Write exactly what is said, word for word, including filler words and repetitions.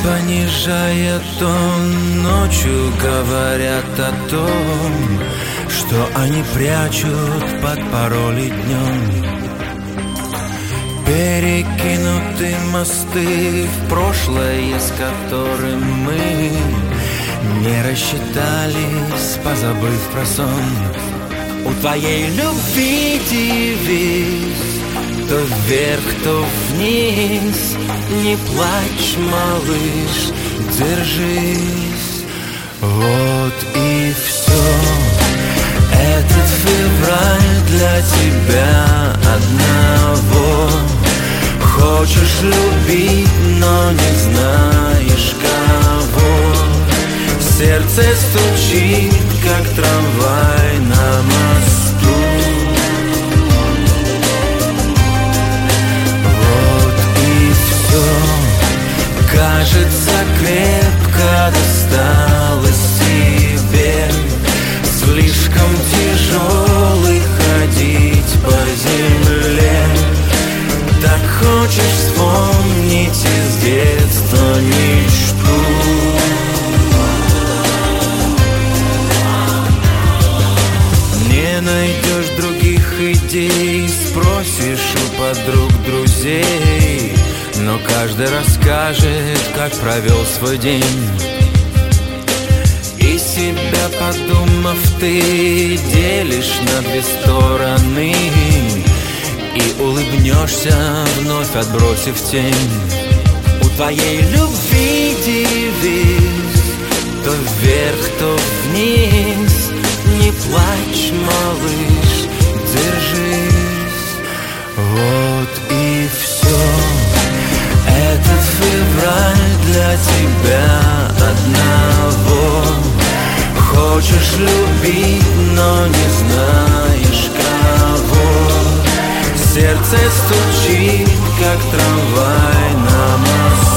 понижая тон, ночью говорят о том, что они прячут под пароли днем. Перекинуты мосты в прошлое, с которым мы не рассчитались, позабыв про сон. У твоей любви девиз то вверх, то вниз. Не плачь, малыш, держись. Вот и все. Этот февраль для тебя одного. Хочешь любить, но не знаешь кого. Сердце стучит, как трамвай на мосту. Вот и все. Кажется, крепко досталось тебе. Слишком тяжелый ходить по земле. Так хочешь вспомнить из детства мечту. Не найдешь других идей, спросишь у подруг, друзей, но каждый расскажет, как провел свой день. И себя подумав, ты делишь на две стороны и улыбнешься, вновь отбросив тень. У твоей любви девиз то вверх, то вниз. Не плачь, малыш, держись. Вот и все. Этот февраль для тебя одного. Хочешь любить, но не знаешь кого. Сердце стучит, как трамвай на мосту.